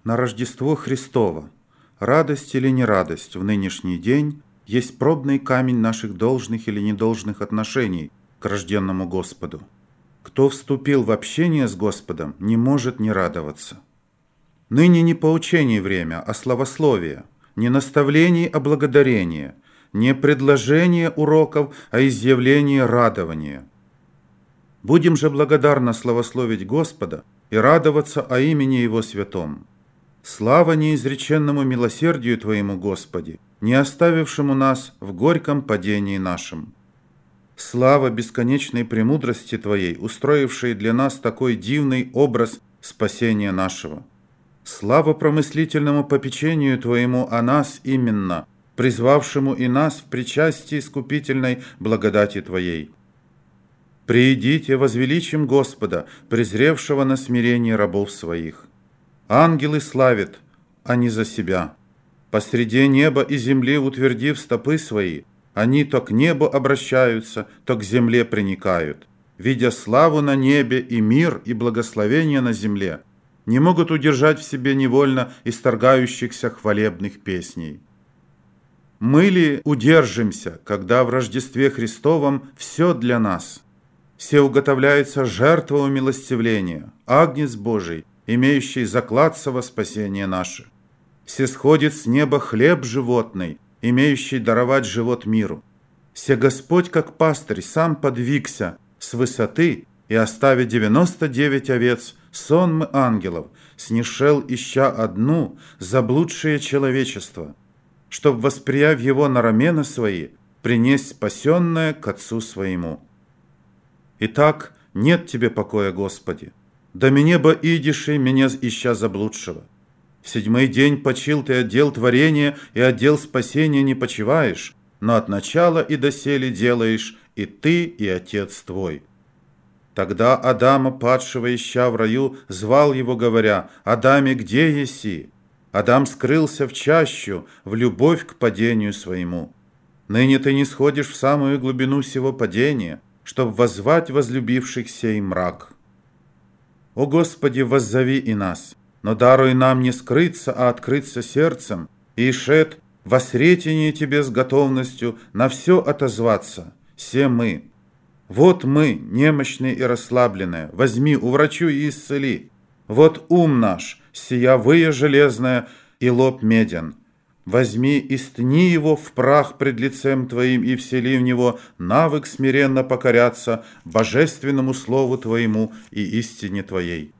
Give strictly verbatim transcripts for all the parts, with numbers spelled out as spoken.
На Рождество Христово, радость или нерадость в нынешний день есть пробный камень наших должных или недолжных отношений к рожденному Господу. Кто вступил в общение с Господом, не может не радоваться. Ныне не поучение время, а славословие, не наставление, а благодарение, не предложение уроков, а изъявление радования. Будем же благодарно славословить Господа и радоваться о имени Его святом. Слава неизреченному милосердию Твоему, Господи, не оставившему нас в горьком падении нашем. Слава бесконечной премудрости Твоей, устроившей для нас такой дивный образ спасения нашего. Слава промыслительному попечению Твоему о нас именно, призвавшему и нас в причастии искупительной благодати Твоей. Приидите, возвеличим Господа, презревшего на смирение рабов Своих. Ангелы славят, а не за себя. Посреди неба и земли утвердив стопы свои, они то к небу обращаются, то к земле приникают. Видя славу на небе и мир, и благословение на земле, не могут удержать в себе невольно исторгающихся хвалебных песней. Мы ли удержимся, когда в Рождестве Христовом все для нас? Все уготовляется жертва умилостивления, Агнец Божий, имеющий заклад во спасение наше. Се сходит с неба хлеб животный, имеющий даровать живот миру. Се Господь, как пастырь, сам подвигся с высоты и, оставя девяносто девять овец, сонмы ангелов, снишел, ища одну, заблудшее человечество, чтоб, восприяв его на рамена свои, принесть спасенное к Отцу своему. Итак, нет тебе покоя, Господи. До небо идиши, меня ища заблудшего. В седьмой день почил ты отдел творения, и отдел спасения не почиваешь, но от начала и доселе делаешь и ты, и Отец твой. Тогда Адама, падшего ища в раю, звал его, говоря: «Адаме, где еси?» Адам скрылся в чащу, в любовь к падению своему. Ныне ты не сходишь в самую глубину сего падения, чтоб воззвать возлюбивших сей мрак. О Господи, воззови и нас, но даруй нам не скрыться, а открыться сердцем, и ишет во сретении Тебе с готовностью на все отозваться, се мы. Вот мы, немощные и расслабленные, возьми, уврачуй и исцели. Вот ум наш, сия выя железная, и лоб меден. Возьми и стни его в прах пред лицем Твоим, и всели в него навык смиренно покоряться божественному слову Твоему и истине Твоей.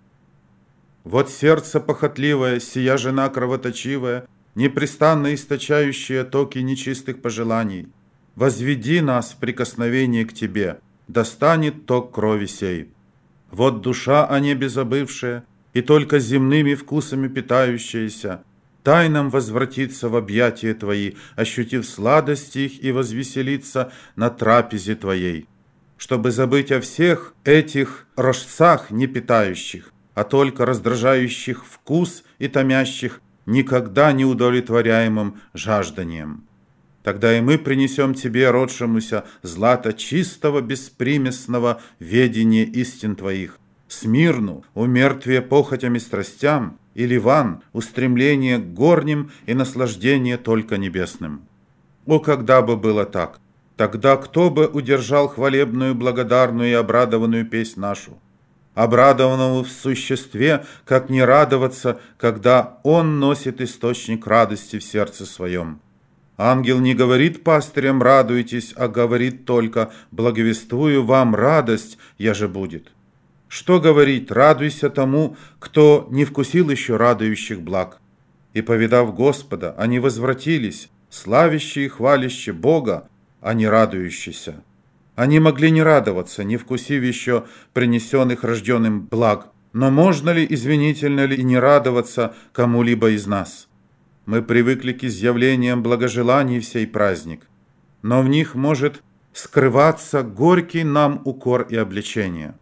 Вот сердце похотливое, сия жена кровоточивая, непрестанно источающая токи нечистых пожеланий. Возведи нас в прикосновение к Тебе, достанет ток крови сей. Вот душа о небе забывшая, и только земными вкусами питающаяся, тайном возвратиться в объятия Твои, ощутив сладость их, и возвеселиться на трапезе Твоей, чтобы забыть о всех этих рожцах не питающих, а только раздражающих вкус и томящих никогда не удовлетворяемым жажданием. Тогда и мы принесем Тебе, родшемуся, злато чистого, беспримесного ведения истин Твоих, Смирну, умертвие похотям и страстям, и Ливан, устремление к горним и наслаждение только небесным. О, когда бы было так! Тогда кто бы удержал хвалебную, благодарную и обрадованную песнь нашу? Обрадованному в существе, как не радоваться, когда он носит источник радости в сердце своем. Ангел не говорит пастырям «радуйтесь», а говорит только «благовествую вам радость, я же будет». Что говорить? Радуйся тому, кто не вкусил еще радующих благ. И, повидав Господа, они возвратились, славящие и хвалящие Бога, а не радующиеся. Они могли не радоваться, не вкусив еще принесенных рожденным благ. Но можно ли, извинительно ли, и не радоваться кому-либо из нас? Мы привыкли к изъявлениям благожеланий в сей праздник, но в них может скрываться горький нам укор и обличение.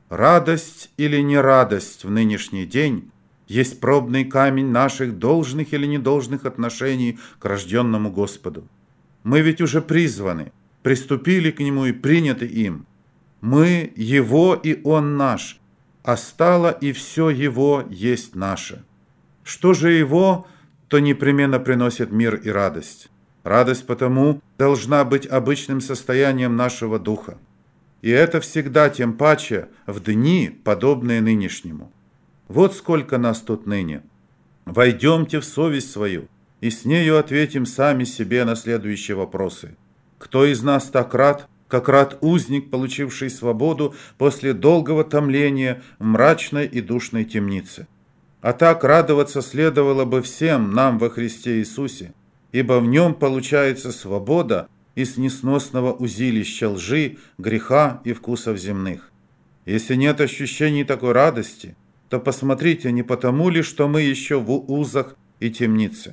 Радость или нерадость в нынешний день есть пробный камень наших должных или недолжных отношений к рожденному Господу. Мы ведь уже призваны, приступили к Нему и приняты им. Мы Его, и Он наш, а стало и все Его есть наше. Что же его, то непременно приносит мир и радость. Радость потому должна быть обычным состоянием нашего духа. И это всегда тем паче в дни, подобные нынешнему. Вот сколько нас тут ныне. Войдемте в совесть свою, и с нею ответим сами себе на следующие вопросы. Кто из нас так рад, как рад узник, получивший свободу после долгого томления в мрачной и душной темнице? А так радоваться следовало бы всем нам во Христе Иисусе, ибо в нем получается свобода из несносного узилища лжи, греха и вкусов земных. Если нет ощущений такой радости, то посмотрите, не потому ли, что мы еще в узах и темнице.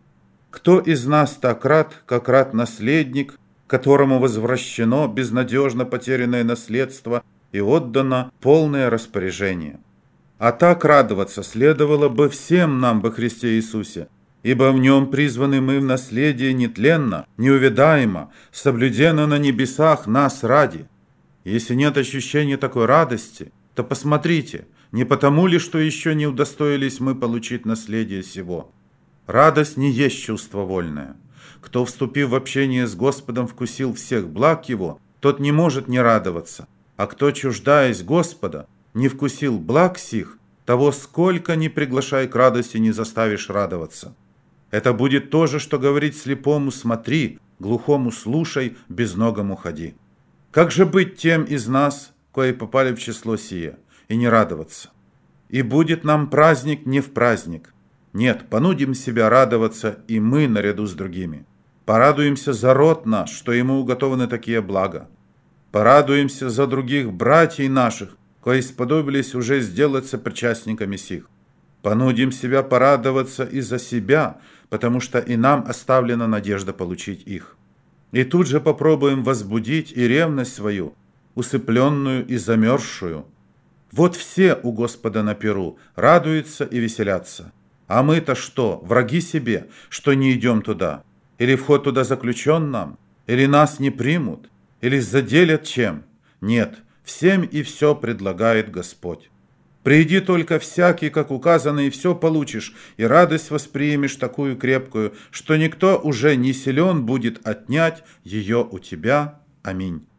Кто из нас так рад, как рад наследник, которому возвращено безнадежно потерянное наследство и отдано полное распоряжение? А так радоваться следовало бы всем нам во Христе Иисусе, ибо в нем призваны мы в наследие нетленно, неувядаемо, соблюдено на небесах нас ради. Если нет ощущения такой радости, то посмотрите, не потому ли, что еще не удостоились мы получить наследие сего? Радость не есть чувство вольное. Кто, вступив в общение с Господом, вкусил всех благ Его, тот не может не радоваться. А кто, чуждаясь Господа, не вкусил благ сих, того сколько ни приглашай к радости, не заставишь радоваться. Это будет то же, что говорить слепому «смотри», глухому «слушай», безногому «ходи». Как же быть тем из нас, кои попали в число сие, и не радоваться? И будет нам праздник не в праздник. Нет, понудим себя радоваться и мы наряду с другими. Порадуемся за род наш, что ему уготованы такие блага. Порадуемся за других братьев наших, кои сподобились уже сделаться причастниками сих. Понудим себя порадоваться и за себя, потому что и нам оставлена надежда получить их. И тут же попробуем возбудить и ревность свою, усыпленную и замерзшую. Вот все у Господа на пиру радуются и веселятся. А мы-то что, враги себе, что не идем туда? Или вход туда заключен нам? Или нас не примут? Или заделят чем? Нет, всем и все предлагает Господь. Приди только всякий, как указано, и все получишь, и радость воспримешь такую крепкую, что никто уже не силен будет отнять ее у тебя. Аминь.